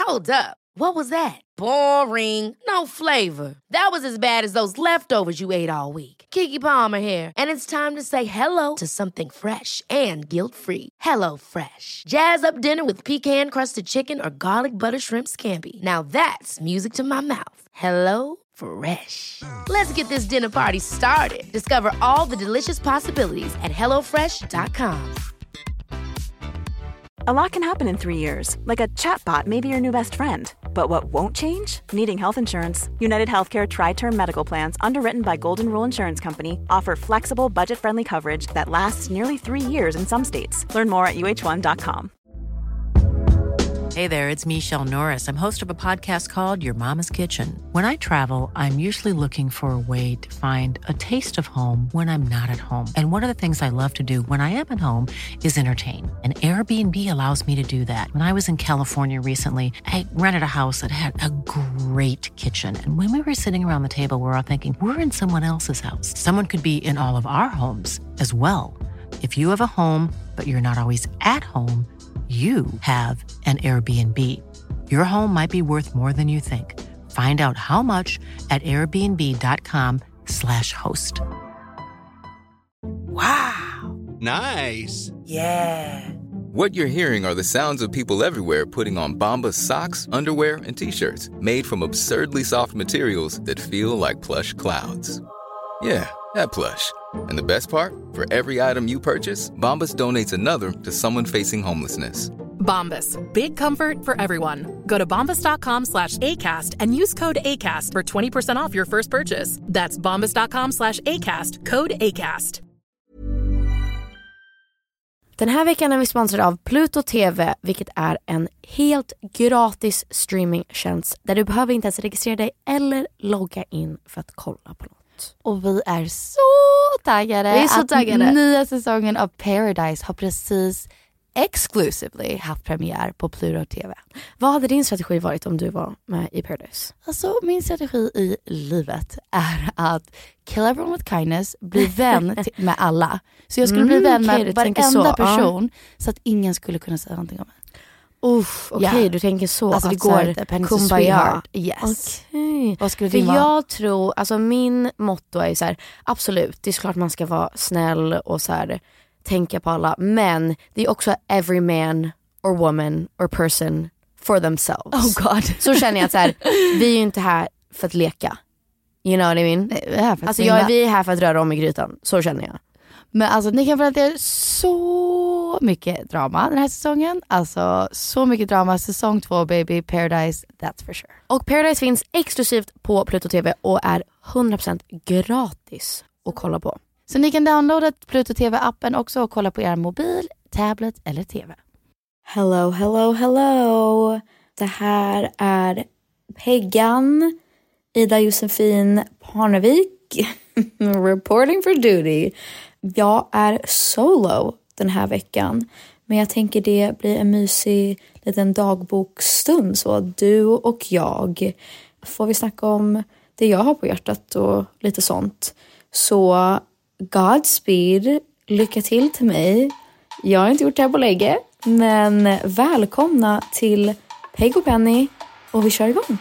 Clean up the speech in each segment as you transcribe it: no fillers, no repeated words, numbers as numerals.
Hold up. What was that? Boring. No flavor. That was as bad as those leftovers you ate all week. Keke Palmer here, and it's time to say hello to something fresh and guilt-free. Hello Fresh. Jazz up dinner with pecan-crusted chicken or garlic butter shrimp scampi. Now that's music to my mouth. Hello Fresh. Let's get this dinner party started. Discover all the delicious possibilities at hellofresh.com. A lot can happen in 3 years, like a chatbot may be your new best friend. But what won't change? Needing health insurance. United Healthcare Tri-Term Medical Plans, underwritten by Golden Rule Insurance Company, offer flexible, budget-friendly coverage that lasts nearly 3 years in some states. Learn more at uh1.com. Hey there, it's Michelle Norris. I'm host of a podcast called Your Mama's Kitchen. When I travel, I'm usually looking for a way to find a taste of home when I'm not at home. And one of the things I love to do when I am at home is entertain. And Airbnb allows me to do that. When I was in California recently, I rented a house that had a great kitchen. And when we were sitting around the table, we're all thinking, we're in someone else's house. Someone could be in all of our homes as well. If you have a home, but you're not always at home, you have an Airbnb. Your home might be worth more than you think. Find out how much at airbnb.com/host. Wow. Nice. Yeah. What you're hearing are the sounds of people everywhere putting on Bombas socks, underwear, and T-shirts made from absurdly soft materials that feel like plush clouds. Yeah, that plush. And the best part? For every item you purchase, Bombas donates another to someone facing homelessness. Bombas. Big comfort for everyone. Go to bombas.com/ACAST and use code ACAST for 20% off your first purchase. That's bombas.com/ACAST. Code ACAST. Den här veckan är vi sponsrade av Pluto TV, vilket är en helt gratis streamingtjänst där du behöver inte ens registrera dig eller logga in för att kolla på något. Och vi är så taggade. Vi är så taggade. Att nya säsongen av Paradise har precis exclusively haft premiär på Pluto TV. Vad hade din strategi varit om du var med i Paradise? Alltså min strategi i livet är att kill everyone with kindness, bli vän med alla. Så jag skulle bli vän med varenda person så att ingen skulle kunna säga någonting om mig. Okej, du tänker så. Alltså det går inte. Kumbaya. Yes. Okay. Vad skulle för din vara? Jag tror, alltså min motto är så här, absolut, det är såklart man ska vara snäll och så här, tänka på alla. Men det är också every man or woman or person for themselves. Oh God. Så känner jag att så här, vi är ju inte här för att leka. You know what I mean? Alltså vi är här för att röra om i grytan. Så känner jag. Men alltså ni kan förvänta er så mycket drama den här säsongen. Alltså så mycket drama. Säsong 2 baby, Paradise, that's for sure. Och Paradise finns exklusivt på Pluto TV och är 100% gratis att kolla på. Så ni kan downloada Pluto TV-appen också och kolla på er mobil, tablet eller TV. Hello, hello, hello. Det här är Peggan, Ida Josefin Parnevik, reporting for duty. Jag är solo den här veckan, men jag tänker det blir en mysig liten dagbokstund. Så du och jag får vi snacka om det jag har på hjärtat och lite sånt. Så Godspeed, lycka till mig. Jag har inte gjort det här på länge, men välkomna till Peg och Penny och vi kör igång.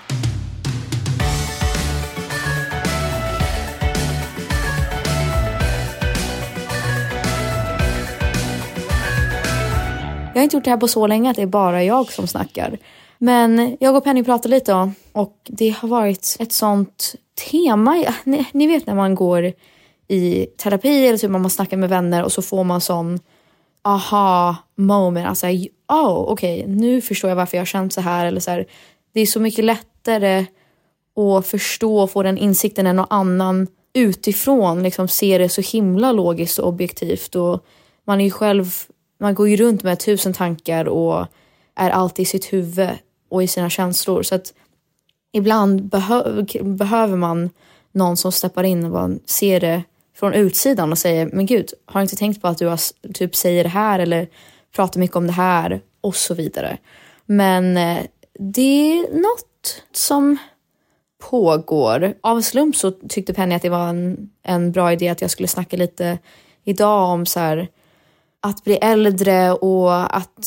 Jag har inte gjort det här på så länge att det är bara jag som snackar. Men jag och Penny pratar lite om, och det har varit ett sånt tema. Ni vet när man går i terapi eller typ man snackar med vänner och så får man sån aha moment. Alltså, okej, nu förstår jag varför jag har känt så här. Eller så här. Det är så mycket lättare att förstå och få den insikten än någon annan utifrån. Liksom ser det så himla logiskt och objektivt. Och man är ju själv, man går ju runt med 1000 tankar och är alltid i sitt huvud och i sina känslor. Så att ibland behöver man någon som steppar in och bara ser det från utsidan och säger, men gud, har inte tänkt på att du har, typ säger det här eller pratar mycket om det här och så vidare. Men det är något som pågår. Av slump så tyckte Penny att det var en bra idé att jag skulle snacka lite idag om så här, att bli äldre och att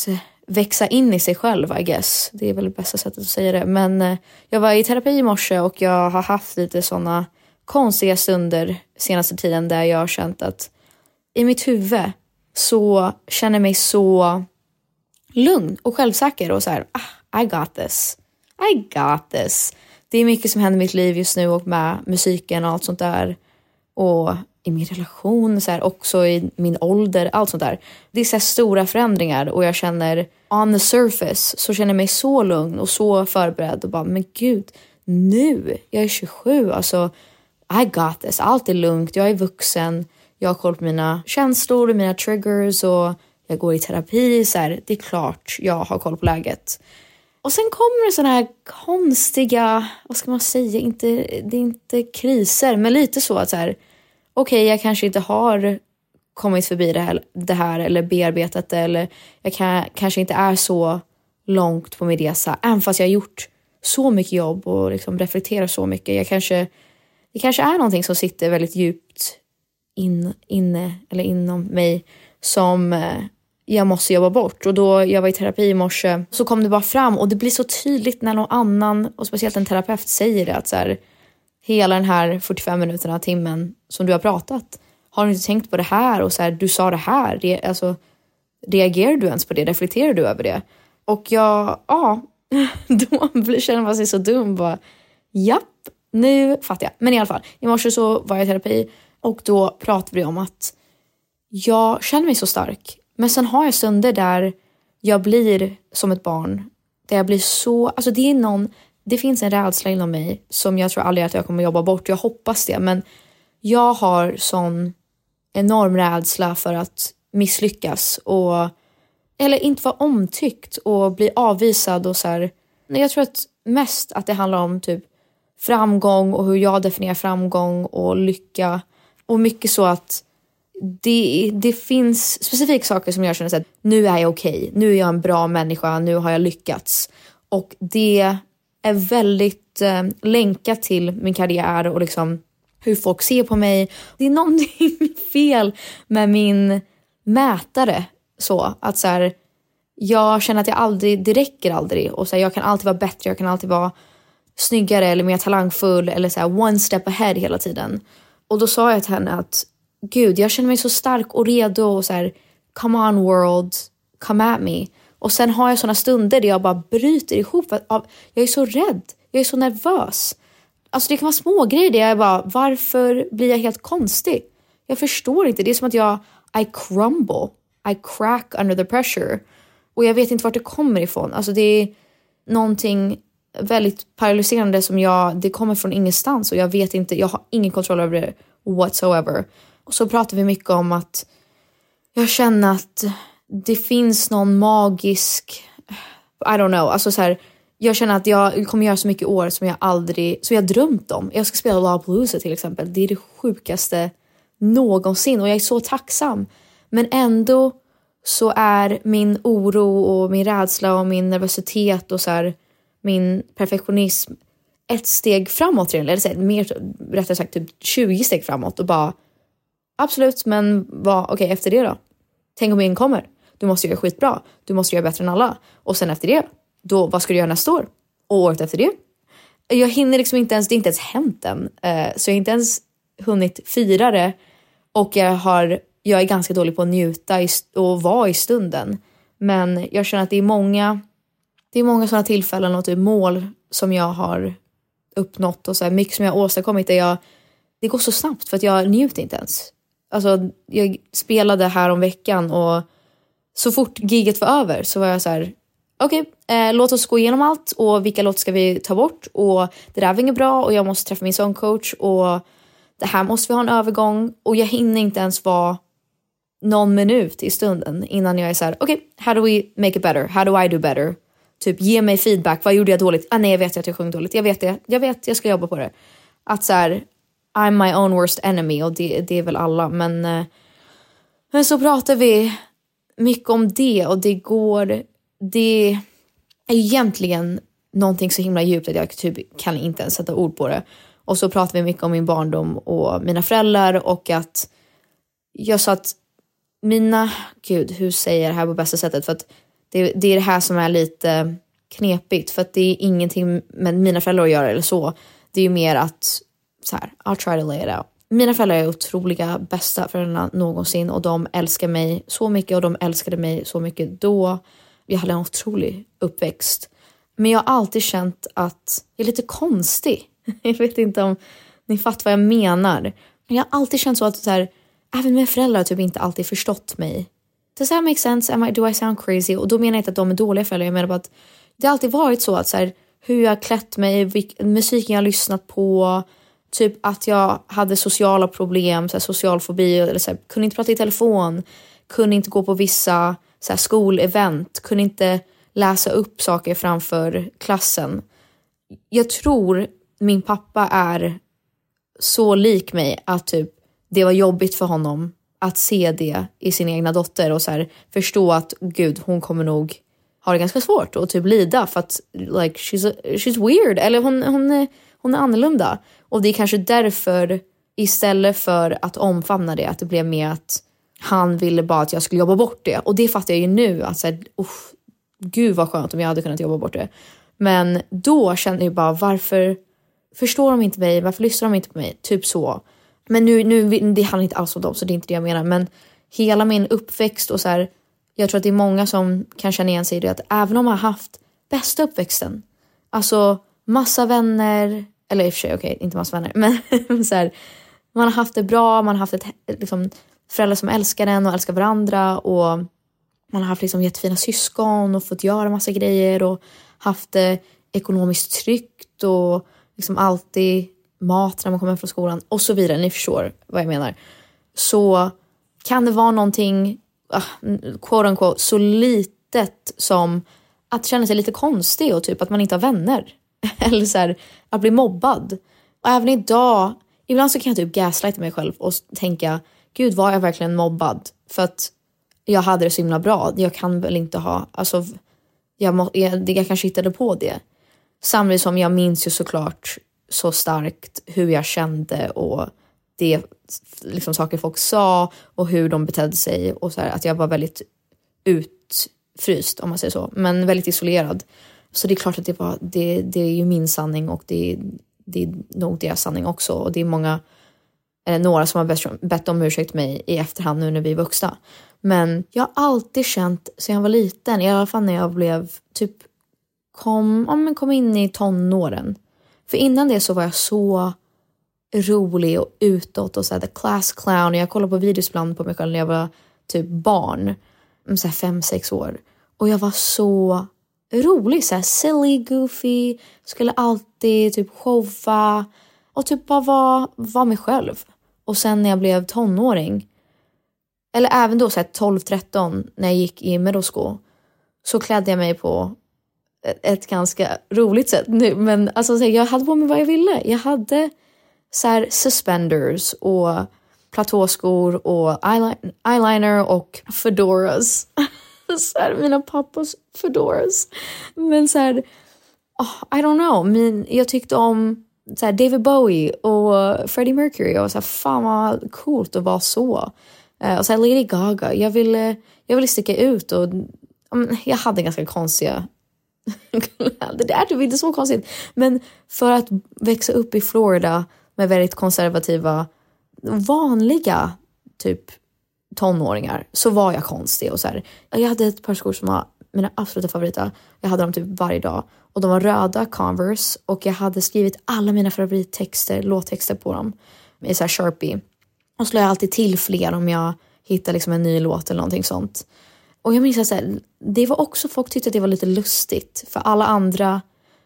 växa in i sig själv, I guess. Det är väl det bästa sättet att säga det. Men jag var i terapi i morse och jag har haft lite såna konstiga stunder senaste tiden där jag har känt att i mitt huvud så känner jag mig så lugn och självsäker och så här, I got this. I got this. Det är mycket som händer i mitt liv just nu och med musiken och allt sånt där. Och i min relation, så här, också i min ålder, allt sånt där. Det är så här stora förändringar och jag känner on the surface så känner jag mig så lugn och så förberedd och bara, men gud, nu, jag är 27, alltså I got this, allt är lugnt, jag är vuxen, jag har koll på mina känslor och mina triggers och jag går i terapi, så här, det är klart jag har koll på läget. Och sen kommer det såna här konstiga, vad ska man säga, det är inte kriser, men lite så att så här, okej, jag kanske inte har kommit förbi det här eller bearbetat det, eller jag kanske inte är så långt på min resa, även fast jag har gjort så mycket jobb och liksom reflekterat så mycket. Det kanske är någonting som sitter väldigt djupt inne eller inom mig som jag måste jobba bort. Och då jag var i terapi i morse så kom det bara fram, och det blir så tydligt när någon annan, och speciellt en terapeut, säger det, att så här, hela den här 45 minuterna, timmen som du har pratat, har du inte tänkt på det här, och så här, du sa det här, alltså, reagerar du ens på det, reflekterar du över det? Och då känner man sig så dum, bara, japp, nu fattar jag. Men i alla fall, i morse så var jag i terapi och då pratade vi om att jag känner mig så stark, men sen har jag stunder där jag blir som ett barn, där jag blir så, alltså det finns en rädsla inom mig som jag tror aldrig att jag kommer jobba bort. Jag hoppas det, men jag har sån enorm rädsla för att misslyckas eller inte vara omtyckt och bli avvisad och så här. Jag tror att mest att det handlar om typ framgång och hur jag definierar framgång och lycka, och mycket så att det finns specifika saker som jag känner att nu är jag okej, nu är jag en bra människa, nu har jag lyckats, och det är väldigt länkat till min karriär och liksom hur folk ser på mig. Det är någonting fel med min mätare, så att så här, jag känner att det räcker aldrig, och så här, jag kan alltid vara bättre, jag kan alltid vara snyggare eller mer talangfull eller så här, one step ahead hela tiden. Och då sa jag till henne att gud, jag känner mig så stark och redo och så här, come on world, come at me. Och sen har jag såna stunder där jag bara bryter ihop. Jag är så rädd, jag är så nervös. Alltså det kan vara små grejer där jag bara, varför blir jag helt konstig? Jag förstår inte, det är som att I crumble, I crack under the pressure. Och jag vet inte vart det kommer ifrån. Alltså det är någonting väldigt paralyserande som det kommer från ingenstans. Och jag vet inte, jag har ingen kontroll över det whatsoever. Och så pratar vi mycket om att jag känner att det finns någon magisk, I don't know, alltså så här, jag känner att jag kommer göra så mycket år som jag drömt om. Jag ska spela Lollapalooza till exempel. Det är det sjukaste någonsin och jag är så tacksam. Men ändå så är min oro och min rädsla och min nervositet och så här, min perfektionism ett steg framåt redan, eller så här, mer rättare sagt typ 20 steg framåt, och bara absolut, men okej, efter det då? Tänk om ingen kommer. Du måste göra skitbra. Du måste göra bättre än alla. Och sen efter det, då vad ska du göra nästa år? Och året efter det? Jag hinner liksom inte ens, det är inte ens hänt än. Så jag har inte ens hunnit fira det. Och jag är ganska dålig på att njuta och vara i stunden. Men jag känner att det är många sådana tillfällen och typ mål som jag har uppnått och så här, mycket som jag har åstadkommit det går så snabbt för att jag njuter inte ens. Alltså jag spelade här om veckan och så fort giget var över så var jag så här: okej, låt oss gå igenom allt och vilka låt ska vi ta bort, och det där var inget bra och jag måste träffa min sångcoach och det här måste vi ha en övergång, och jag hinner inte ens vara någon minut i stunden innan jag är så här: okej, how do we make it better? How do I do better? Typ ge mig feedback, vad gjorde jag dåligt? Nej, jag vet att jag sjöng dåligt, jag vet, jag ska jobba på det. Att så här, I'm my own worst enemy, och det är väl alla, men så pratar vi mycket om det, och det är egentligen någonting så himla djupt att jag typ kan inte ens sätta ord på det. Och så pratar vi mycket om min barndom och mina föräldrar, och att jag sa att hur säger jag det här på bästa sättet, för att det är det här som är lite knepigt. För att det är ingenting med mina föräldrar att göra eller så. Det är ju mer att så här, I'll try to lay it out. Mina föräldrar är otroliga, bästa föräldrarna någonsin. Och de älskar mig så mycket. Och de älskade mig så mycket då. Jag hade en otrolig uppväxt. Men jag har alltid känt att jag är lite konstig. Jag vet inte om ni fattar vad jag menar. Jag har alltid känt så att så här, även mina föräldrar har typ inte alltid förstått mig. Does that make sense? Do I sound crazy? Och då menar jag inte att de är dåliga föräldrar. Jag menar bara att det har alltid varit så att så här, hur jag har klätt mig, musiken jag har lyssnat på, typ att jag hade sociala problem, så här, social fobi, eller så här, kunde inte prata i telefon, kunde inte gå på vissa så här, skolevent, kunde inte läsa upp saker framför klassen. Jag tror min pappa är så lik mig att typ det var jobbigt för honom att se det i sin egna dotter och så här, förstå att gud, hon kommer nog ha det ganska svårt och typ lida för att like she's weird, eller hon är annorlunda. Och det är kanske därför, istället för att omfamna det, att det blev mer att han ville bara att jag skulle jobba bort det. Och det fattar jag ju nu att så här, gud vad skönt om jag hade kunnat jobba bort det. Men då kände jag bara, varför förstår de inte mig? Varför lyssnar de inte på mig? Typ så. Men nu det handlar inte alls om dem, så det är inte det jag menar. Men hela min uppväxt och så här, jag tror att det är många som kan känna igen sig i det, att även om man har haft bästa uppväxten, alltså massa vänner, eller i och för sig okej, inte massa vänner, men så här, man har haft det bra, man har haft liksom, föräldrar som älskar en och älskar varandra, och man har haft liksom jättefina syskon och fått göra massa grejer och haft det ekonomiskt tryggt och liksom alltid mat när man kommer från skolan och så vidare. Ni förstår vad jag menar. Så kan det vara någonting quote unquote så litet som att känna sig lite konstig och typ att man inte har vänner. Eller så här, att bli mobbad. Och även idag, ibland så kan jag typ gaslighta mig själv och tänka, gud, var jag verkligen mobbad? För att jag hade det så himla bra. Jag kan väl inte ha, alltså jag kanske hittade på det. Samtidigt som jag minns ju såklart så starkt hur jag kände och det liksom saker folk sa och hur de betedde sig och så här, att jag var väldigt utfryst, om man säger så, men väldigt isolerad. Så det är klart att det är ju min sanning, och det är nog deras sanning också, och det är många eller några som har bett om ursäkt mig i efterhand nu när vi är vuxna. Men jag har alltid känt sen jag var liten, i alla fall när jag blev typ kom in i tonåren. För innan det så var jag så rolig och utåt och så här, the class clown. Jag kollade på videos ibland på mig själv när jag var typ barn, så här 5-6 år. Och jag var så rolig, så här silly, goofy. Skulle alltid typ showa och typ bara vara mig själv. Och sen när jag blev tonåring, eller även då så här 12-13 när jag gick i middle school, så klädde jag mig på ett ganska roligt sätt nu. Men alltså, jag hade på mig vad jag ville. Jag hade så här suspenders och platåskor och eyeliner och fedoras. Så här, mina pappas fedoras. Men så här, I don't know. Jag tyckte om så här, David Bowie och Freddie Mercury. Och så här, fan vad coolt att vara så. Och så här, Lady Gaga. Jag ville sticka ut. Och jag hade ganska konstiga det är typ inte så konstigt, men för att växa upp i Florida med väldigt konservativa vanliga typ tonåringar, så var jag konstig. Och så här, jag hade ett par skor som var mina absoluta favoriter. Jag hade dem typ varje dag, och de var röda Converse, och jag hade skrivit alla mina favorittexter, låttexter på dem med så här Sharpie, och så la jag alltid till fler om jag hittade liksom en ny låt eller någonting sånt. Och jag minns att det var också, folk tyckte att det var lite lustigt. För alla andra,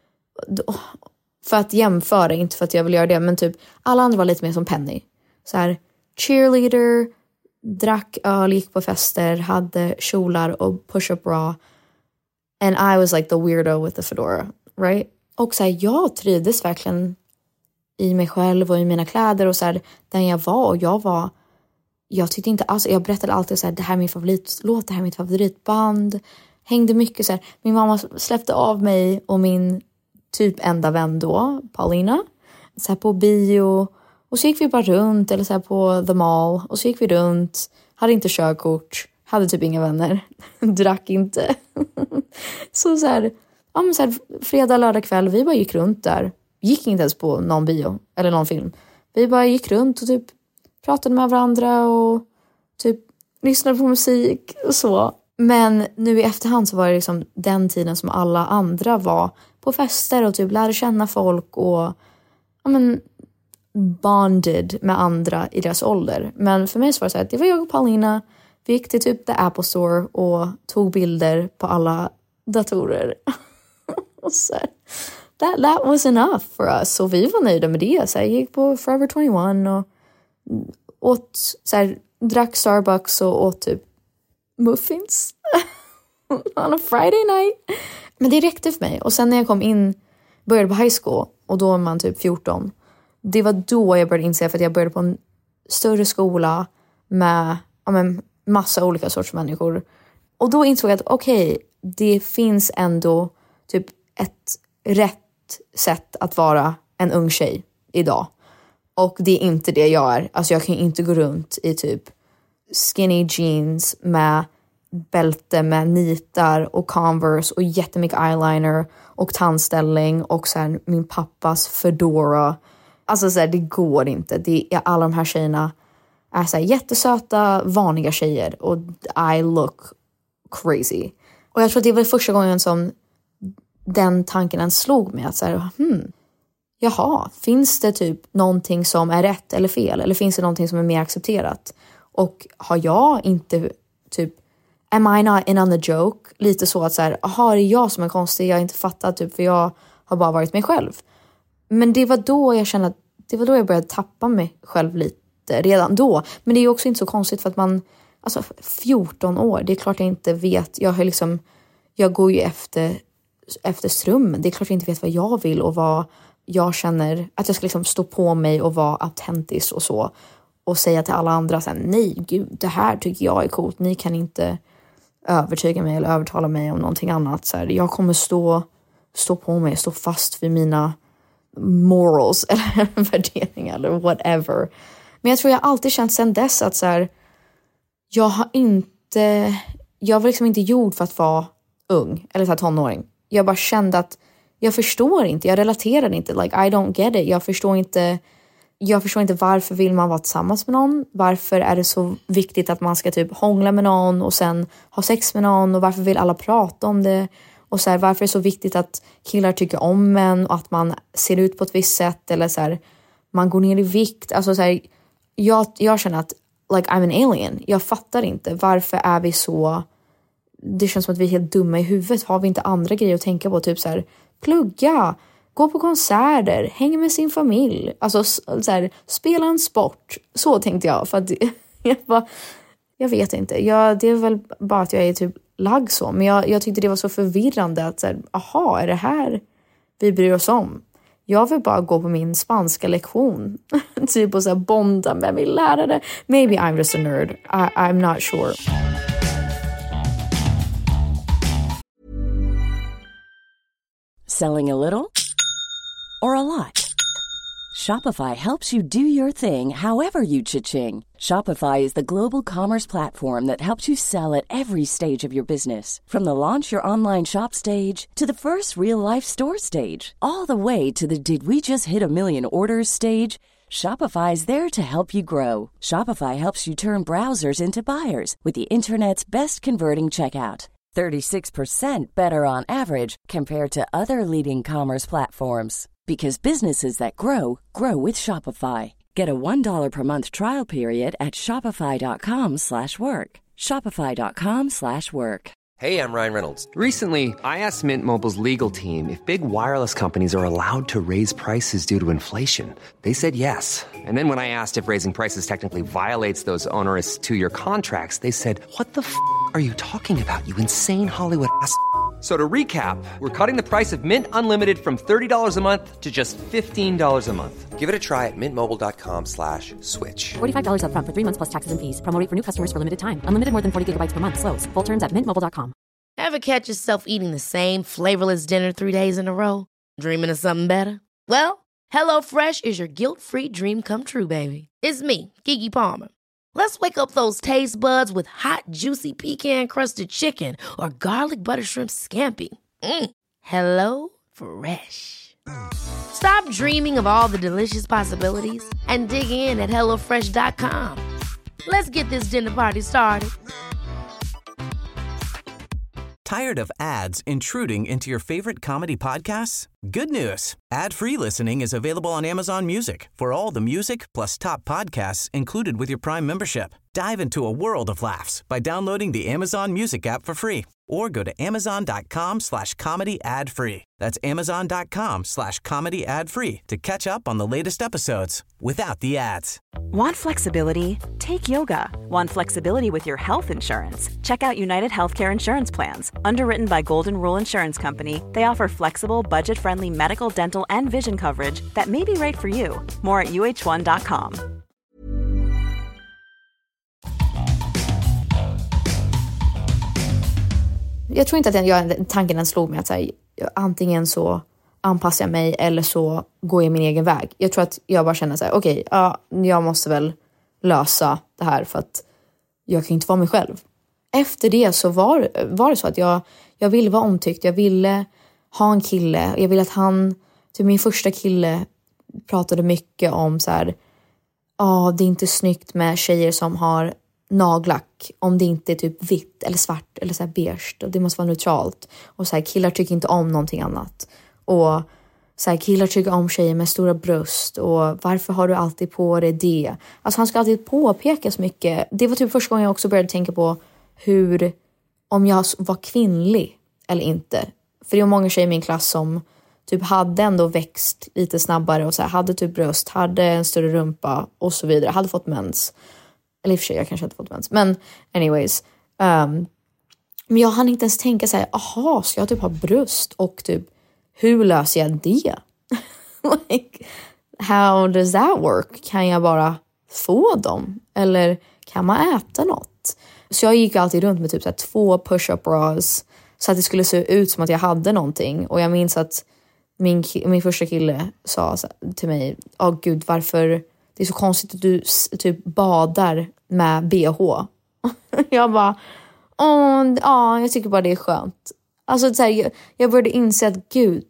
för att jämföra, inte för att jag vill göra det, men typ alla andra var lite mer som Penny. Så här, cheerleader, drack öl, gick på fester, hade kjolar och push-up bra. And I was like the weirdo with the fedora, right? Och så här, jag trivdes verkligen i mig själv och i mina kläder och så här, den jag var, och jag tyckte inte alls, jag berättade alltid så här, det här är min favoritlåt, det här är mitt favoritband. Hängde mycket så här. Min mamma släppte av mig och min typ enda vän då, Paulina, så här på bio. Och så gick vi bara runt, eller så här på The Mall. Och så gick vi runt, hade inte körkort, hade typ inga vänner, drack inte. Så här, ja, men så här, fredag, lördag kväll, vi bara gick runt där. Gick inte ens på någon bio eller någon film. Vi bara gick runt och typ pratade med varandra och typ lyssnade på musik och så. Men nu i efterhand så var det liksom den tiden som alla andra var på fester och typ lärde känna folk och ja, men bonded med andra i deras ålder. Men för mig så var det så här, det var jag och Paulina. Vi gick till typ The Apple Store och tog bilder på alla datorer. Och så här, that was enough for us. Så vi var nöjda med det. Så här, jag gick på Forever 21 och åt, så här, drack Starbucks och åt typ muffins on a Friday night. Men det räckte för mig. Och sen när jag började på high school och då var man typ 14. Det var då jag började inse, för att jag började på en större skola med massa olika sorts människor. Och då insåg jag att okej, det finns ändå typ ett rätt sätt att vara en ung tjej idag. Och det är inte det jag är. Alltså jag kan inte gå runt i typ skinny jeans med bälte med nitar och Converse och jättemycket eyeliner och tandställning och så här, min pappas fedora. Alltså så här, det går inte. Alla de här tjejerna är så här jättesöta, vanliga tjejer och I look crazy. Och jag tror att det var första gången som den tanken ens slog mig att så här, jaha, finns det typ någonting som är rätt eller fel? Eller finns det någonting som är mer accepterat? Och har jag inte typ, am I not in on the joke? Lite så att så här, aha, det är jag som är konstig, jag har inte fattat typ, för jag har bara varit mig själv. Men det var då jag kände att det var då jag började tappa mig själv lite, redan då. Men det är ju också inte så konstigt för att man, alltså 14 år, det är klart jag inte vet, jag går ju efter strömmen. Det är klart jag inte vet vad jag vill och vad jag känner, att jag ska liksom stå på mig och vara autentisk och så. Och säga till alla andra så här, nej gud, det här tycker jag är coolt. Ni kan inte övertyga mig eller övertala mig om någonting annat. Så här, jag kommer stå på mig, stå fast vid mina morals eller värderingar eller whatever. Men jag tror jag alltid känt sedan dess att så här, jag var liksom inte gjord för att vara ung eller för att tonåring. Jag bara kände att jag förstår inte, jag relaterar inte, like I don't get it. Jag förstår inte varför vill man vara tillsammans med någon. Varför är det så viktigt att man ska typ hångla med någon och sen ha sex med någon. Och varför vill alla prata om det. Och så här, varför är det så viktigt att killar tycker om en. Och att man ser ut på ett visst sätt. Eller så här, man går ner i vikt. Alltså så här, jag känner att like I'm an alien. Jag fattar inte. Varför är vi så... Det känns som att vi är helt dumma i huvudet. Har vi inte andra grejer att tänka på? Typ så här, plugga, gå på konserter, hänga med sin familj. Alltså så här, spela en sport. Så tänkte jag. För att jag vet inte. Det är väl bara att jag är typ lagd så. Men jag tyckte det var så förvirrande att så här, aha, är det här vi bryr oss om? Jag vill bara gå på min spanska lektion. Typ och så här bonda med min lärare. Maybe I'm just a nerd. I'm not sure. Selling a little or a lot? Shopify helps you do your thing however you cha-ching. Shopify is the global commerce platform that helps you sell at every stage of your business. From the launch your online shop stage to the first real-life store stage. All the way to the did we just hit a million orders stage. Shopify is there to help you grow. Shopify helps you turn browsers into buyers with the internet's best converting checkout. 36% better on average compared to other leading commerce platforms. Because businesses that grow, grow with Shopify. Get a $1 per month trial period at shopify.com/work. Shopify.com/work. Hey, I'm Ryan Reynolds. Recently, I asked Mint Mobile's legal team if big wireless companies are allowed to raise prices due to inflation. They said yes. And then when I asked if raising prices technically violates those onerous 2-year contracts, they said, what the f*** are you talking about, you insane Hollywood ass? So to recap, we're cutting the price of Mint Unlimited from $30 a month to just $15 a month. Give it a try at mintmobile.com/switch. $45 up front for 3 months plus taxes and fees. Promo rate for new customers for limited time. Unlimited more than 40 gigabytes per month. Slows full terms at mintmobile.com. Ever catch yourself eating the same flavorless dinner 3 days in a row? Dreaming of something better? Well, HelloFresh is your guilt-free dream come true, baby. It's me, Keke Palmer. Let's wake up those taste buds with hot, juicy pecan-crusted chicken or garlic butter shrimp scampi. Hello Fresh. Stop dreaming of all the delicious possibilities and dig in at HelloFresh.com. Let's get this dinner party started. Tired of ads intruding into your favorite comedy podcasts? Good news. Ad-free listening is available on Amazon Music for all the music plus top podcasts included with your Prime membership. Dive into a world of laughs by downloading the Amazon Music app for free or go to amazon.com/comedy ad-free. That's amazon.com/comedy ad-free to catch up on the latest episodes without the ads. Want flexibility? Take yoga. Want flexibility with your health insurance? Check out United Healthcare Insurance Plans. Underwritten by Golden Rule Insurance Company, they offer flexible, budget-friendly medical, dental, and vision coverage that may be right for you. More at uh1.com. Jag tror inte att tanken den slog mig att så här, antingen så anpassar jag mig eller så går jag min egen väg. Jag tror att jag bara känner så här, okej, jag måste väl lösa det här för att jag kan inte vara mig själv. Efter det så var det så att jag ville vara omtyckt. Jag ville ha en kille. Jag ville att han, typ min första kille, pratade mycket om så här, det är inte snyggt med tjejer som har nagellack om det inte är typ vitt eller svart eller så här beige, och det måste vara neutralt, och så här, killar tycker inte om någonting annat, och så här, killar tycker om tjejer med stora bröst, och varför har du alltid på dig det? Alltså han ska alltid påpeka så mycket. Det var typ första gången jag också började tänka på om jag var kvinnlig eller inte, för det var många tjejer i min klass som typ hade ändå växt lite snabbare och så här, hade typ bröst, hade en större rumpa och så vidare, hade fått mens. Eller i och för sig, jag kanske inte fått mens. Men anyways. Men jag hann inte ens tänka så här, ska jag typ ha bröst? Och typ, hur löser jag det? Like, how does that work? Kan jag bara få dem? Eller kan man äta något? Så jag gick alltid runt med typ så här 2 push-up bras. Så att det skulle se ut som att jag hade någonting. Och jag minns att min första kille sa till mig, gud, varför... Det är så konstigt att du typ badar med BH. Jag bara, jag tycker bara det är skönt. Alltså så här, jag började inse att gud,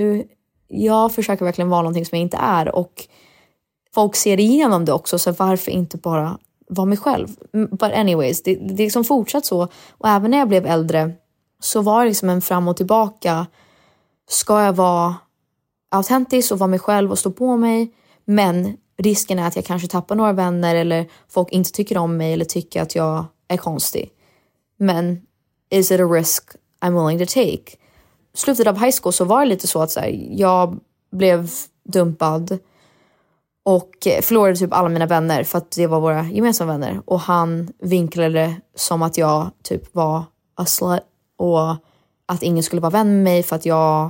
jag försöker verkligen vara någonting som jag inte är. Och folk ser igenom det också, så varför inte bara vara mig själv? But anyways, det är liksom fortsatt så. Och även när jag blev äldre så var det liksom en fram och tillbaka. Ska jag vara autentisk och vara mig själv och stå på mig? Men risken är att jag kanske tappar några vänner, eller folk inte tycker om mig eller tycker att jag är konstig. Men is it a risk I'm willing to take? Slutet av high school så var det lite så att så här, jag blev dumpad och förlorade typ alla mina vänner för att det var våra gemensamma vänner. Och han vinklade det som att jag typ var a slut och att ingen skulle vara vän med mig för att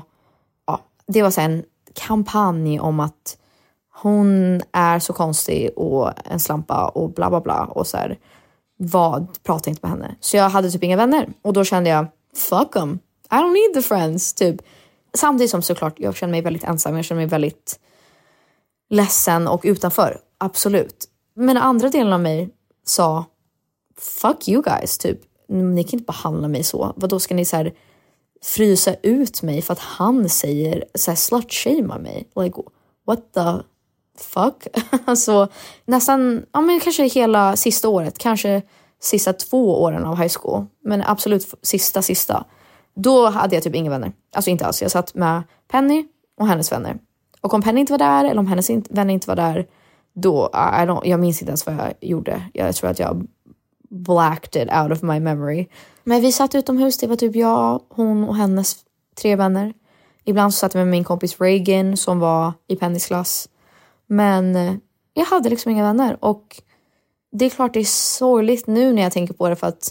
det var så en kampanj om att hon är så konstig och en slampa och bla bla bla. Och så här, prata inte med henne. Så jag hade typ inga vänner. Och då kände jag, fuck them. I don't need the friends, typ. Samtidigt som såklart, jag kände mig väldigt ensam. Jag kände mig väldigt ledsen och utanför. Absolut. Men den andra delen av mig sa, fuck you guys, typ. Ni kan inte behandla mig så. Vadå, ska ni så här frysa ut mig för att han säger så här slut-shamea mig? Like, what the fuck? Alltså nästan, men kanske hela sista året, kanske sista 2 åren av high school, men absolut sista. Då hade jag typ inga vänner. Alltså inte alls. Jag satt med Penny och hennes vänner. Och om Penny inte var där, eller om hennes vänner inte var där, då, jag minns inte ens vad jag gjorde. Jag tror att jag blacked it out of my memory. Men vi satt utomhus, det var typ jag, hon och hennes 3 vänner. Ibland så satt jag med min kompis Reagan som var i Pennys klass. Men jag hade liksom inga vänner. Och det är klart det är sorgligt nu när jag tänker på det, för att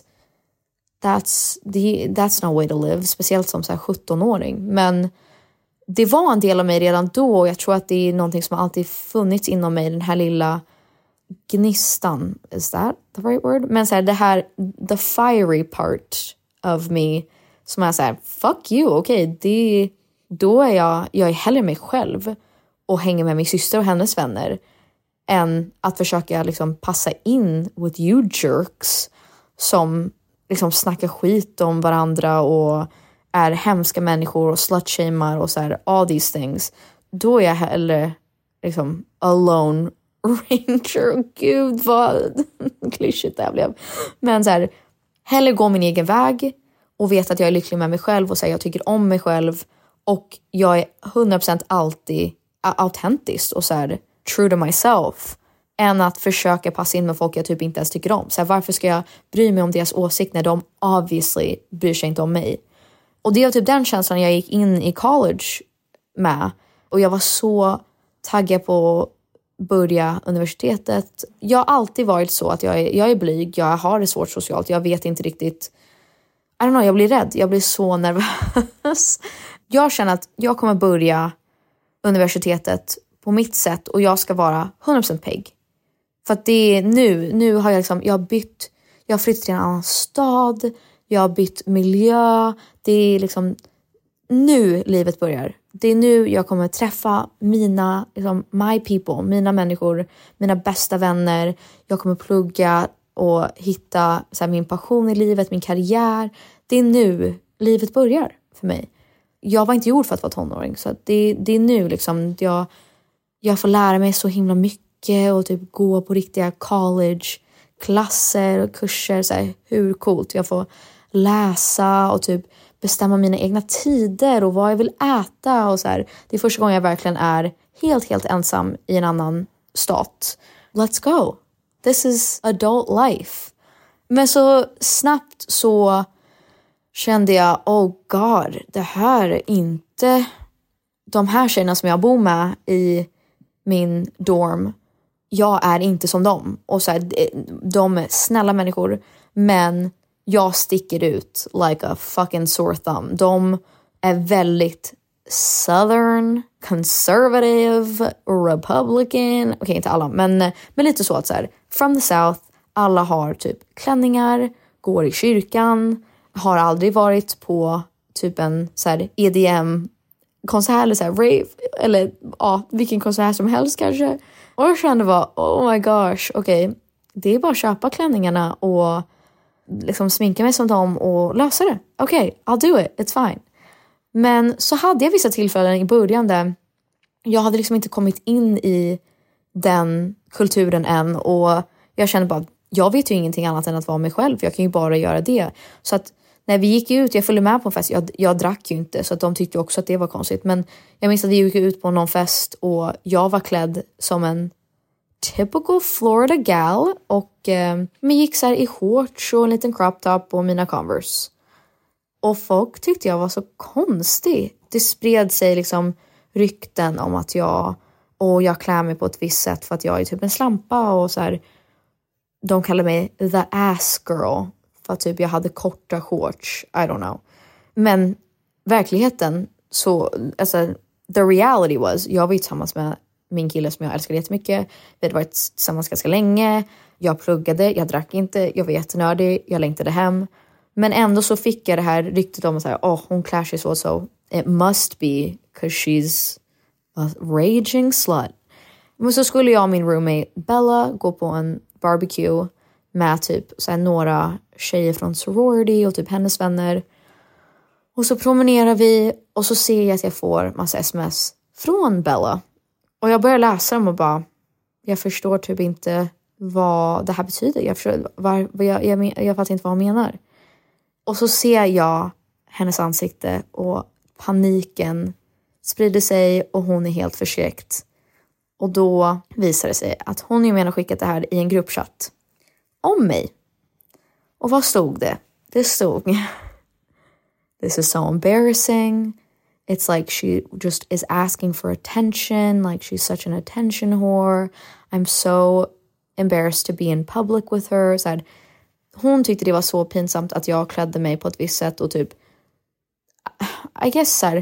that's no way to live. Speciellt som så här 17-åring. Men det var en del av mig redan då. Och jag tror att det är någonting som alltid funnits inom mig. Den här lilla gnistan. Is that the right word? Men så här, det här, the fiery part of me. Som är så här, fuck you. Okej, då är jag är hellre mig själv. Och hänger med min syster och hennes vänner. än att försöka liksom passa in with you jerks som liksom snackar skit om varandra och är hemska människor och slutshamar och så här, all these things. Då är jag hellre liksom alone ranger. Gud vad klyschigt det här blev. Men så här, hellre gå min egen väg och veta att jag är lycklig med mig själv och säga jag tycker om mig själv och jag är 100% alltid autentisk och så här, true to myself, än att försöka passa in med folk jag typ inte ens tycker om. Så här, varför ska jag bry mig om deras åsikt när de obviously bryr sig inte om mig? Och det var typ den känslan jag gick in i college med. Och jag var så taggad på att börja universitetet. Jag har alltid varit så att jag är blyg. Jag har det svårt socialt. Jag vet inte riktigt. I don't know, jag blir rädd. Jag blir så nervös. Jag känner att jag kommer börja universitetet på mitt sätt. Och jag ska vara 100% pigg. För att det är nu har jag liksom, jag har flyttat till en annan stad. Jag har bytt miljö. Det är liksom nu livet börjar. Det är nu jag kommer träffa mina, liksom, my people, mina människor, mina bästa vänner. Jag kommer plugga och hitta så här, min passion i livet, min karriär. Det är nu livet börjar för mig. Jag var inte gjord för att vara tonåring. Så det är nu liksom jag får lära mig så himla mycket och typ gå på riktiga college-klasser och kurser. Så här, hur coolt. Jag får läsa och typ bestämma mina egna tider och vad jag vill äta och så här. Det är första gången jag verkligen är helt ensam i en annan stat. Let's go. This is adult life. Men så snabbt så kände jag, oh god, det här är inte de här tjejerna som jag bor med i min dorm. Jag är inte som dem. Och så här, de är snälla människor, men jag sticker ut like a fucking sore thumb. De är väldigt southern, conservative, republican. Okej, inte alla, men lite så att så här, from the south, alla har typ klänningar, går i kyrkan, har aldrig varit på typ en så här EDM-konsert eller så här rave, eller ja, vilken konsert som helst kanske. Och jag kände bara, oh my gosh, okej, det är bara att köpa klänningarna och liksom sminka mig som dem och lösa det. Okej, I'll do it, it's fine. Men så hade jag vissa tillfällen i början där jag hade liksom inte kommit in i den kulturen än, och jag kände bara, jag vet ju ingenting annat än att vara mig själv. Jag kan ju bara göra det. Så att när vi gick ut, jag följde med på en fest, jag drack ju inte, så att de tyckte också att det var konstigt. Men jag minns att vi gick ut på någon fest och jag var klädd som en typical Florida gal och men gick så här i shorts och en liten crop top och mina Converse. Och folk tyckte jag var så konstig. Det spred sig liksom rykten om att jag klär mig på ett visst sätt för att jag är typ en slampa och så här. De kallar mig the ass girl för att typ jag hade korta shorts. I don't know. Men verkligheten så, alltså the reality was, jag var ju tillsammans med min kille som jag älskade jättemycket. Vi hade varit tillsammans ganska länge. Jag pluggade, jag drack inte, jag var jättenördig, jag längtade hem. Men ändå så fick jag det här ryktet om att säga, hon klär sig så. It must be because she's a raging slut. Men så skulle jag och min roommate Bella gå på en barbecue med typ så här, några tjejer från sorority och typ hennes vänner. Och så promenerar vi och så ser jag att jag får massa sms från Bella. Och jag börjar läsa dem och bara, jag förstår typ inte vad det här betyder. Jag fattar inte vad hon menar. Och så ser jag hennes ansikte och paniken sprider sig och hon är helt förskräckt. Och då visar det sig att hon ju menar skickat det här i en gruppchatt om mig. Och vad stod det? Det stod, this is so embarrassing. It's like she just is asking for attention. Like she's such an attention whore. I'm so embarrassed to be in public with her. Så här, hon tyckte det var så pinsamt att jag klädde mig på ett visst sätt. Och typ, I guess så här,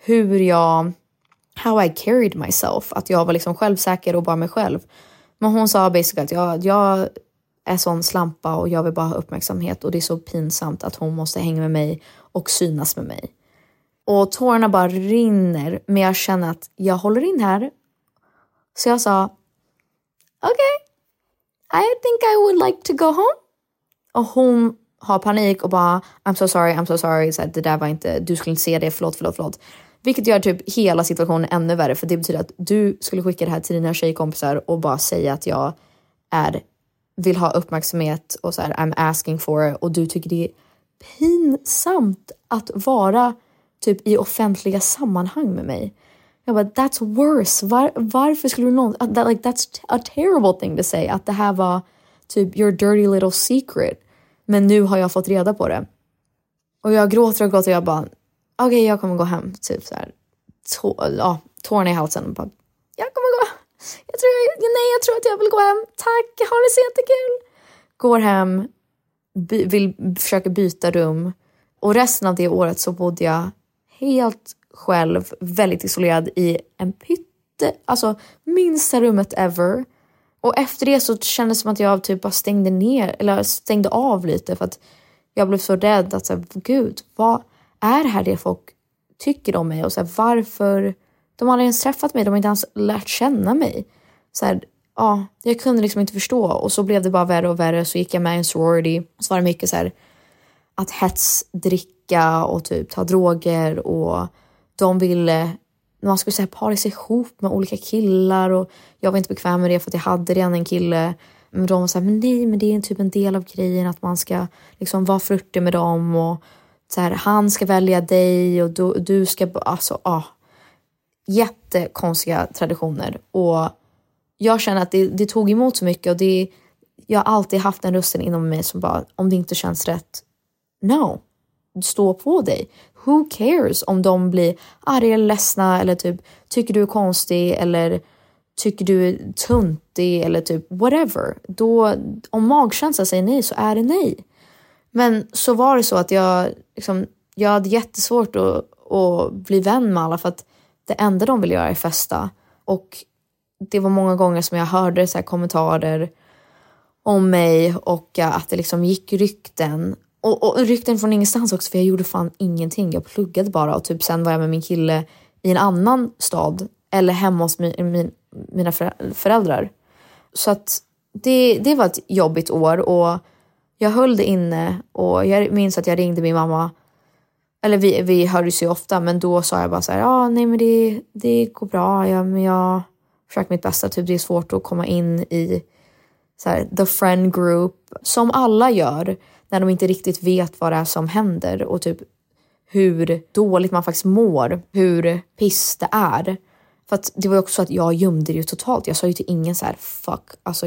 how I carried myself. Att jag var liksom självsäker och bara mig själv. Men hon sa basically att jag är sån slampa och jag vill bara ha uppmärksamhet. Och det är så pinsamt att hon måste hänga med mig och synas med mig. Och tårarna bara rinner. Men jag känner att jag håller in här. Så jag sa, okay, I think I would like to go home. Och hon har panik och bara, I'm so sorry. Så här, det där var inte, du skulle inte se det, förlåt. Vilket gör typ hela situationen ännu värre. För det betyder att du skulle skicka det här till dina tjejkompisar och bara säga att jag vill ha uppmärksamhet och så här, I'm asking for it. Och du tycker det är pinsamt att vara typ i offentliga sammanhang med mig. Jag bara, that's worse. Varför skulle du that's a terrible thing to say. Att det här var typ your dirty little secret. Men nu har jag fått reda på det. Och jag gråter och jag bara, okej, jag kommer gå hem. Typ så här, tårna i halsen. Och bara, jag kommer gå. Jag tror att jag vill gå hem. Tack, har det så jättekul. Går hem. Vill försöka byta rum. Och resten av det året så bodde jag helt själv, väldigt isolerad i en minsta rummet ever. Och efter det så kändes det som att jag typ bara stängde av lite, för att jag blev så rädd att så här, gud, vad är det här det folk tycker om mig? Och så här, varför? De har aldrig ens träffat mig, de har inte ens lärt känna mig. Så här, jag kunde liksom inte förstå. Och så blev det bara värre och värre. Så gick jag med i en sorority. Så var det mycket så här att hetsdricka och typ ta droger. Och de ville, man skulle säga, para sig ihop med olika killar. Och jag var inte bekväm med det för att jag hade redan en kille. Men de var så här, men det är typ en del av grejen att man ska liksom vara flörtig med dem. Och så här, han ska välja dig och du ska, jättekonstiga traditioner. Och jag känner att det tog emot så mycket. Och jag har alltid haft en rösten inom mig som bara, om det inte känns rätt, no, stå på dig. Who cares om de blir arga eller ledsna eller typ tycker du är konstig eller tycker du är tuntig eller typ whatever. Då, om magkänslan säger nej så är det nej. Men så var det så att jag hade jättesvårt att bli vän med alla, för att det enda de ville göra är festa. Och det var många gånger som jag hörde så här kommentarer om mig och att det liksom gick rykten. Och rykten från ingenstans också, för jag gjorde fan ingenting. Jag pluggade bara och typ sen var jag med min kille i en annan stad eller hemma hos mina föräldrar. Så att det var ett jobbigt år och jag höll det inne. Och jag minns att jag ringde min mamma. Eller vi hördes ju ofta, men då sa jag bara så här, nej men det går bra. Men jag försöker mitt bästa. Typ det är svårt att komma in i så här, the friend group, som alla gör när de inte riktigt vet vad det är som händer och typ hur dåligt man faktiskt mår, hur piss det är. För att det var ju också så att jag gömde det ju totalt. Jag sa ju till ingen så här, fuck, alltså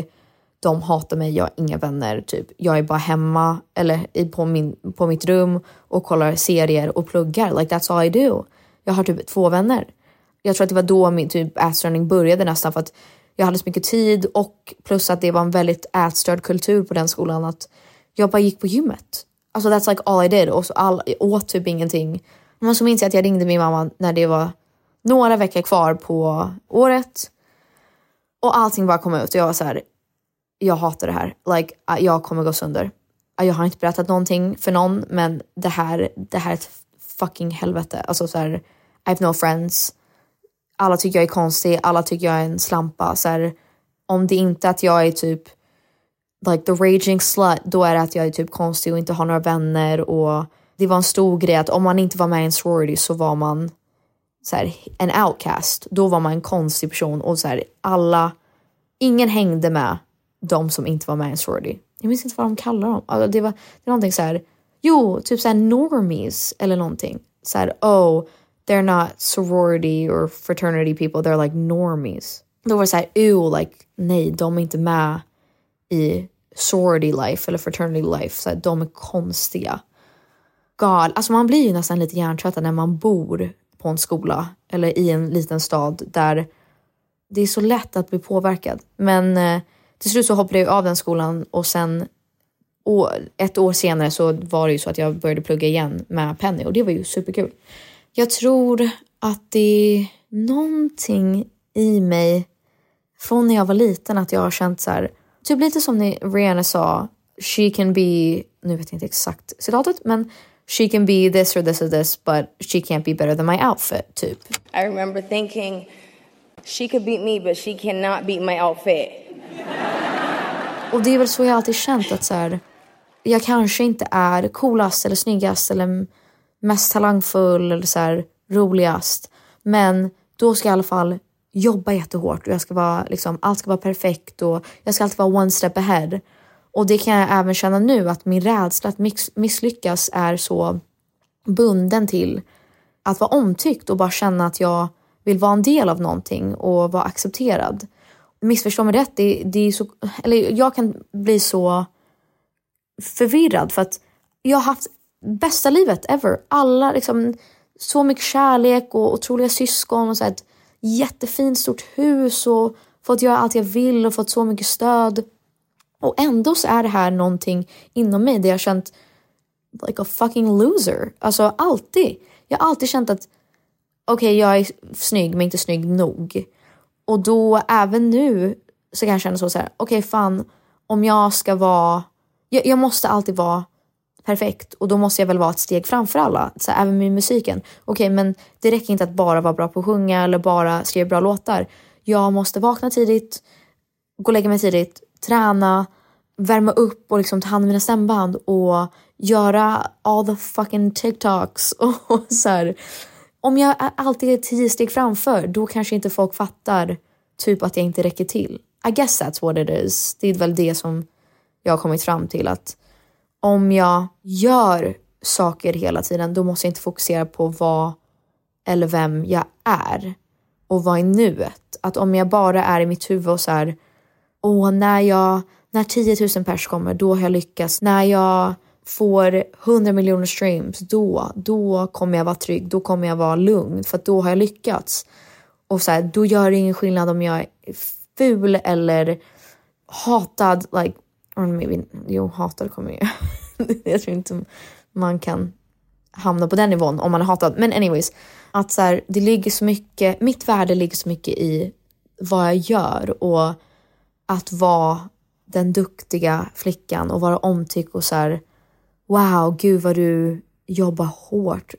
de hatar mig, jag har inga vänner typ. Jag är bara hemma eller på mitt rum och kollar serier och pluggar. Like that's all I do. Jag har typ 2 vänner. Jag tror att det var då min typ ätstörning började nästan, för att jag hade så mycket tid och plus att det var en väldigt ätstörd kultur på den skolan att jag bara gick på gymmet. Alltså that's like all I did. Och så åt typ ingenting. Men så minns jag att jag ringde min mamma när det var några veckor kvar på året. Och allting bara kom ut. Och jag var så här, jag hatar det här. Like, jag kommer gå sönder. Jag har inte berättat någonting för någon. Men det här är ett fucking helvete. Alltså så här, I have no friends. Alla tycker jag är konstig. Alla tycker jag är en slampa. Så här, om det inte är att jag är typ like the raging slut, då är det att jag är typ konstig och inte har några vänner. Och det var en stor grej att om man inte var med i en sorority så var man så här, en outcast. Då var man en konstig person. Och så här, ingen hängde med de som inte var med i en sorority. Jag minns inte vad de kallar dem. Alltså, det var någonting så här, typ så här normies eller någonting. Så här, they're not sorority or fraternity people, they're like normies. Då var det så här, like, nej, de är inte med i sorority life eller fraternity life. Så här, de är konstiga. Alltså man blir ju nästan lite hjärntröttad när man bor på en skola eller i en liten stad där det är så lätt att bli påverkad. Men till slut så hoppade jag av den skolan och sen ett år senare så var det ju så att jag började plugga igen med Penny och det var ju superkul. Jag tror att det är någonting i mig från när jag var liten att jag har känt så här, typ lite som när Rihanna sa, she can be, nu vet jag inte exakt citatet, men she can be this or this or this, but she can't be better than my outfit, typ. I remember thinking, she could beat me, but she cannot beat my outfit. Och det är väl så jag alltid känt att så här, jag kanske inte är coolast eller snyggast eller mest talangfull eller så här, roligast. Men då ska jag i alla fall jobba jättehårt och jag ska vara, liksom, allt ska vara perfekt och jag ska alltid vara one step ahead. Och det kan jag även känna nu, att min rädsla att misslyckas är så bunden till att vara omtyckt och bara känna att jag vill vara en del av någonting och vara accepterad. Missförstå mig rätt, det är så, eller jag kan bli så förvirrad för att jag har haft bästa livet ever. Alla liksom, så mycket kärlek och otroliga syskon och så här, ett jättefint stort hus och fått göra allt jag vill och fått så mycket stöd. Och ändå så är det här någonting inom mig där jag har känt like a fucking loser. Alltså alltid. Jag har alltid känt att okej, jag är snygg men inte snygg nog. Och då även nu så kan jag känna så här, okej, fan, om jag ska vara, jag måste alltid vara perfekt och då måste jag väl vara ett steg framför alla, så här, även med musiken. Okej, men det räcker inte att bara vara bra på att sjunga eller bara skriva bra låtar. Jag måste vakna tidigt, gå och lägga mig tidigt, träna, värma upp och liksom ta hand om mina stämband och göra all the fucking TikToks och så här. Om jag alltid är 10 steg framför, då kanske inte folk fattar typ att jag inte räcker till. I guess that's what it is. Det är väl det som jag har kommit fram till, att om jag gör saker hela tiden, då måste jag inte fokusera på vad eller vem jag är och vad är nuet. Att om jag bara är i mitt huvud och så här, när 10 000 pers kommer, då har jag lyckats. När jag får 100 miljoner streams, då kommer jag vara trygg, då kommer jag vara lugn för att då har jag lyckats. Och så här, då gör det ingen skillnad om jag är ful eller hatad, like, or maybe, hatad kommer jag. Jag tror inte man kan hamna på den nivån om man är hatad. Men anyways, att så här, det ligger så mycket, mitt värde ligger så mycket i vad jag gör och att vara den duktiga flickan och vara omtyckt och så här, wow, gud vad du jobbar hårt.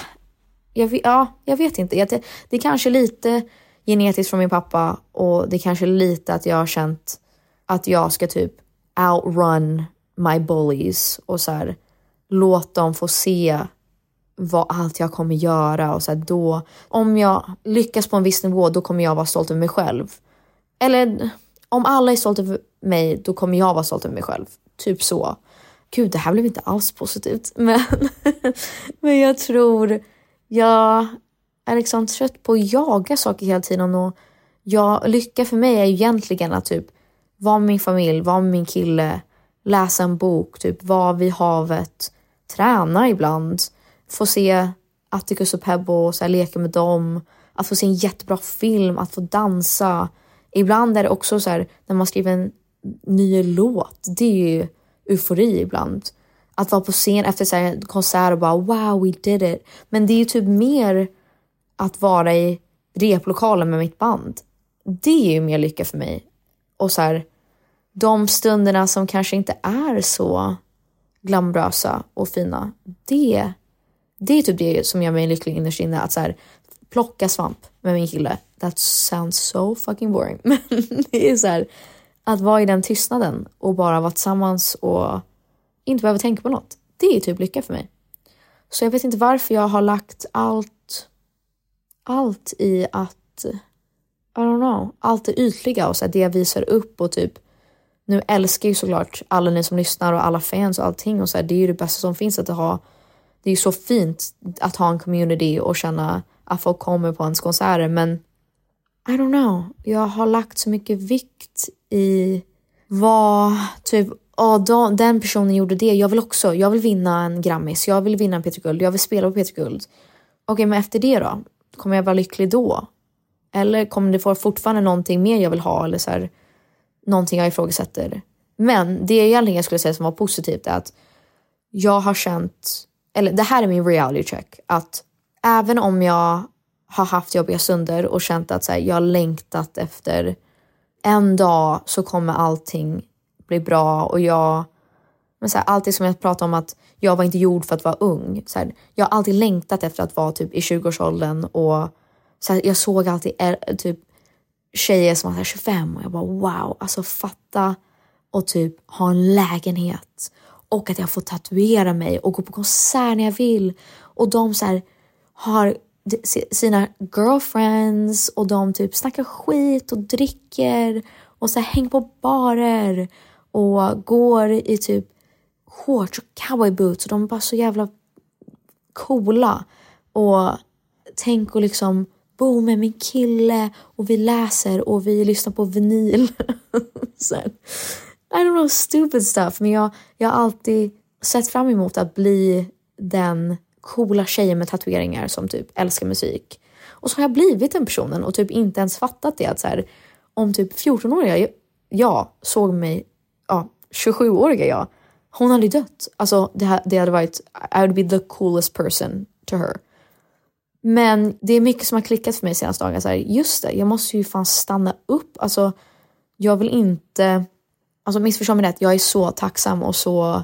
Jag vet inte. Det är kanske lite genetiskt från min pappa och det är kanske lite att jag har känt att jag ska typ outrun my bullies och så här, låt dem få se vad allt jag kommer göra och så här, då, om jag lyckas på en viss nivå, då kommer jag vara stolt över mig själv. Eller om alla är stolta över mig, då kommer jag vara stolt över mig själv. Typ så. Gud, det här blev inte alls positivt. Men jag tror jag är liksom trött på att jaga saker hela tiden. Och lycka för mig är ju egentligen att typ vara med min familj, vara med min kille, läsa en bok, typ vara vid havet, träna ibland, få se Atticus och Pebble och så här, leka med dem, att få se en jättebra film, att få dansa. Ibland är det också så här, när man skriver en ny låt, det är ju eufori ibland. Att vara på scen efter så här, en konsert och bara wow, we did it. Men det är ju typ mer att vara i replokalen med mitt band. Det är ju mer lycka för mig. Och så här, de stunderna som kanske inte är så glamrösa och fina, det är typ det som gör mig lycklig innerst inne. Att så här, plocka svamp med min kille. That sounds so fucking boring. Men det är så här, att vara i den tystnaden och bara vara tillsammans och inte behöva tänka på något. Det är typ lycka för mig. Så jag vet inte varför jag har lagt allt i att, I don't know, allt det ytliga och så här, det jag visar upp och typ, nu älskar ju såklart alla ni som lyssnar och alla fans och allting och så här, det är ju det bästa som finns att ha. Det är ju så fint att ha en community och känna att folk kommer på ens konserter, men I don't know, jag har lagt så mycket vikt i vad typ, den personen gjorde det, jag vill vinna en Grammis, jag vill vinna en Peter Guld, jag vill spela på Peter Guld. Okej, men efter det då? Kommer jag vara lycklig då? Eller kommer det få fortfarande någonting mer jag vill ha, eller så här, någonting jag ifrågasätter? Men det egentligen jag skulle säga som var positivt är att jag har känt, eller det här är min reality check, att även om jag har haft jobbiga stunder och känt att så här, jag har längtat efter en dag så kommer allting bli bra och men så här, alltid som jag pratar om att jag var inte gjord för att vara ung. Så här, jag har alltid längtat efter att vara typ i 20-årsåldern och så här, jag såg alltid typ tjejer som var 25 och jag bara wow, alltså fatta och typ ha en lägenhet och att jag får tatuera mig och gå på konsert när jag vill och de så här har sina girlfriends och de typ snackar skit och dricker och så här hänger på barer och går i typ shorts och cowboy boots och de är bara så jävla coola och tänk och liksom bo med min kille och vi läser och vi lyssnar på vinyl. Så här, I don't know, stupid stuff. Men jag har alltid sett fram emot att bli den coola tjejen med tatueringar som typ älskar musik. Och så har jag blivit den personen och typ inte ens fattat det. Att så här, om typ 14-åriga jag såg mig, 27-åriga jag, hon hade dött. Alltså det hade varit, I would be the coolest person to her. Men det är mycket som har klickat för mig senaste dagar. Så här, just det, jag måste ju fan stanna upp. Alltså jag vill inte, alltså missförstå mig rätt, jag är så tacksam och så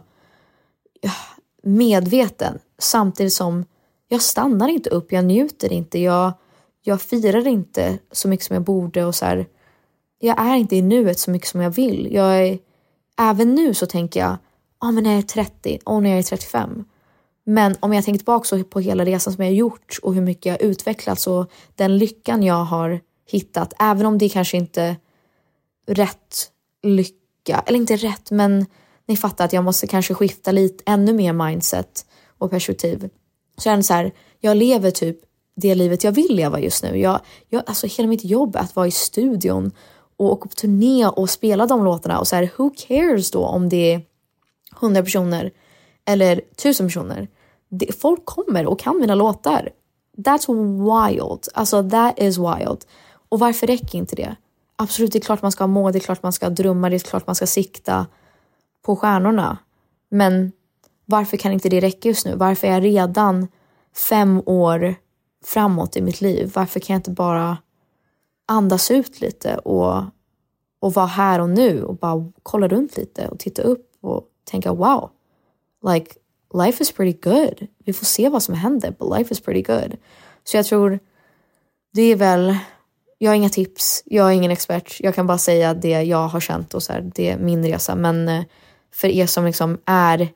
medveten. Samtidigt som jag stannar inte upp, jag njuter inte, jag firar inte så mycket som jag borde och så här, jag är inte i nuet så mycket som jag vill. Även nu så tänker jag, men när jag är 30 och när jag är 35. Men om jag tänker tillbaka på hela resan som jag har gjort och hur mycket jag har utvecklats och den lyckan jag har hittat, även om det kanske inte rätt lycka, eller inte rätt, men ni fattar att jag måste kanske skifta lite ännu mer mindset och perspektiv. Så jag är så här, jag lever typ det livet jag vill leva just nu. Jag alltså hela mitt jobb är att vara i studion och åka på turné och spela de låtarna och så här, who cares då om det är 100 personer eller 1000 personer. Folk kommer och kan mina låtar. That's wild. Alltså that is wild. Och varför räcker inte det? Absolut, det är klart man ska ha mål, det är klart man ska drömma, det är klart man ska sikta på stjärnorna. Men varför kan inte det räcka just nu? Varför är jag redan 5 år framåt i mitt liv? Varför kan jag inte bara andas ut lite och vara här och nu och bara kolla runt lite och titta upp och tänka wow, like life is pretty good. Vi får se vad som händer, but life is pretty good. Så jag tror det är väl, jag har inga tips, jag är ingen expert, jag kan bara säga det jag har känt och så här, det är min resa. Men för er som liksom är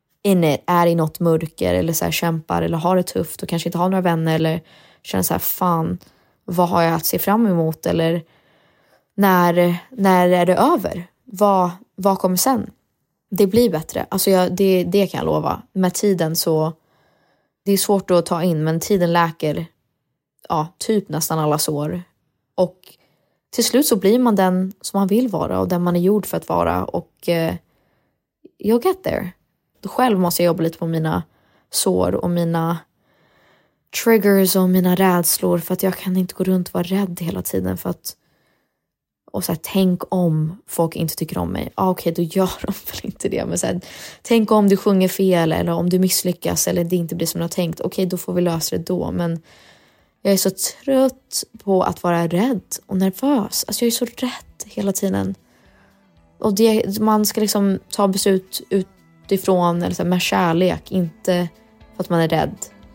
i något mörker eller så här kämpar eller har det tufft och kanske inte har några vänner eller känner så här, fan, vad har jag att se fram emot eller när är det över? Vad kommer sen? Det blir bättre. Alltså det kan jag lova. Med tiden så, det är svårt att ta in, men tiden läker typ nästan alla sår. Och till slut så blir man den som man vill vara och den man är gjord för att vara. Och you'll get there. Själv måste jag jobba lite på mina sår och mina triggers och mina rädslor, för att jag kan inte gå runt och vara rädd hela tiden för att, och så här, tänk om folk inte tycker om mig. Okej, då gör de väl inte det. Men så här, tänk om du sjunger fel eller om du misslyckas eller det inte blir som du har tänkt. Okej, då får vi lösa det då. Men jag är så trött på att vara rädd och nervös. Alltså jag är så rädd hela tiden. Och man ska liksom ta beslut utifrån eller så här, med kärlek, inte för att man är rädd.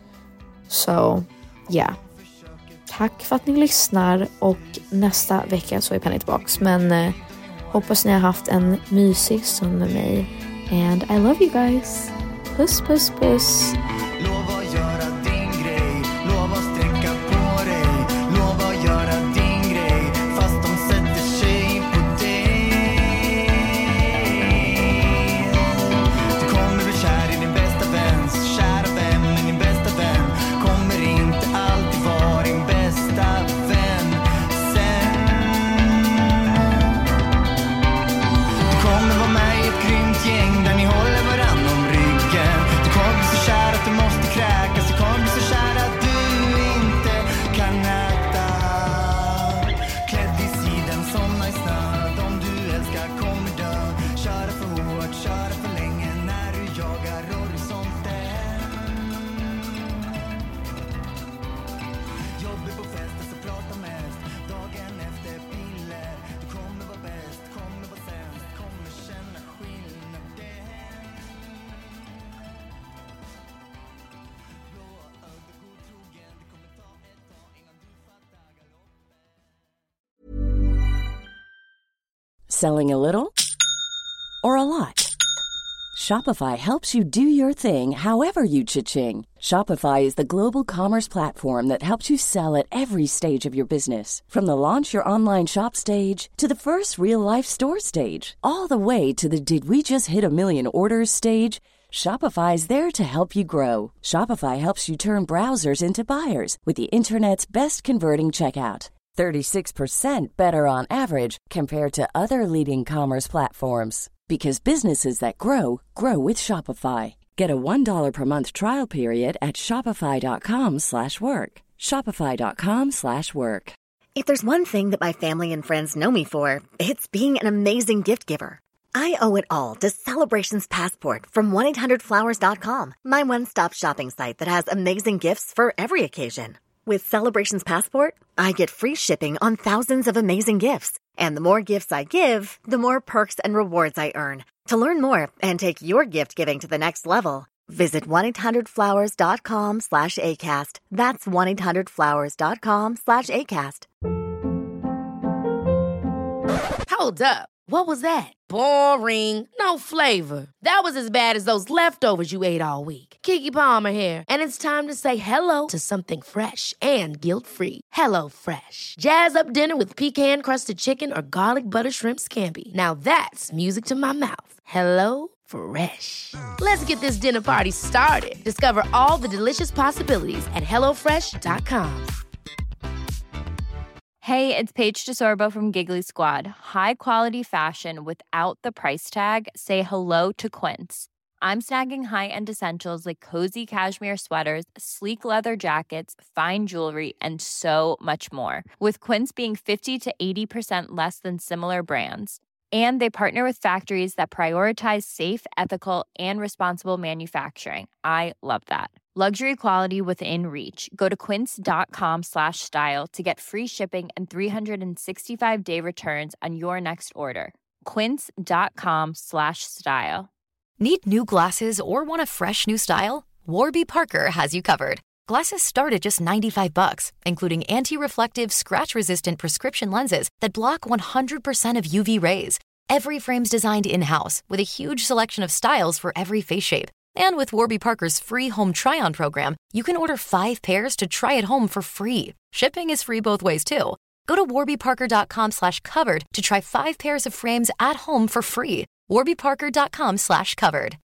Så, ja. Tack för att ni lyssnar och nästa vecka så är Penny tillbaks. Men hoppas ni har haft en mysig stund med mig. And I love you guys. Puss, puss, puss. Lova att göra din grej, lova att sträcka på dig, lova att göra din grej, fast de sätter sig på dig. Du kommer bli kär i din bästa väns kära vän, men din bästa vän kommer inte alltid vara din bästa vän sen. Du kommer vara med i ett grymt gäng där ni håller varann om ryggen. Du kommer bli så kär att du Selling a little or a lot? Shopify helps you do your thing however you cha-ching. Shopify is the global commerce platform that helps you sell at every stage of your business. From the launch your online shop stage to the first real-life store stage, all the way to the did we just hit a million orders stage. Shopify is there to help you grow. Shopify helps you turn browsers into buyers with the internet's best converting checkout. 36% better on average compared to other leading commerce platforms. Because businesses that grow, grow with Shopify. Get a $1 per month trial period at shopify.com/work. Shopify.com/work. If there's one thing that my family and friends know me for, it's being an amazing gift giver. I owe it all to Celebrations Passport from 1-800-Flowers.com, my one-stop shopping site that has amazing gifts for every occasion. With Celebrations Passport, I get free shipping on thousands of amazing gifts. And the more gifts I give, the more perks and rewards I earn. To learn more and take your gift giving to the next level, visit 1-800-Flowers.com/ACAST. That's 1-800-Flowers.com/ACAST. Hold up. What was that? Boring. No flavor. That was as bad as those leftovers you ate all week. Keke Palmer here, and it's time to say hello to something fresh and guilt-free. Hello Fresh. Jazz up dinner with pecan-crusted chicken or garlic butter shrimp scampi. Now that's music to my mouth. Hello Fresh. Let's get this dinner party started. Discover all the delicious possibilities at HelloFresh.com. Hey, it's Paige DeSorbo from Giggly Squad. High quality fashion without the price tag. Say hello to Quince. I'm snagging high-end essentials like cozy cashmere sweaters, sleek leather jackets, fine jewelry, and so much more. With Quince being 50 to 80% less than similar brands. And they partner with factories that prioritize safe, ethical, and responsible manufacturing. I love that. Luxury quality within reach. Go to quince.com/style to get free shipping and 365-day returns on your next order. Quince.com/style. Need new glasses or want a fresh new style? Warby Parker has you covered. Glasses start at just $95, including anti-reflective, scratch-resistant prescription lenses that block 100% of UV rays. Every frame's designed in-house with a huge selection of styles for every face shape. And with Warby Parker's free home try-on program, you can order 5 pairs to try at home for free. Shipping is free both ways, too. Go to warbyparker.com/covered to try 5 pairs of frames at home for free. warbyparker.com/covered.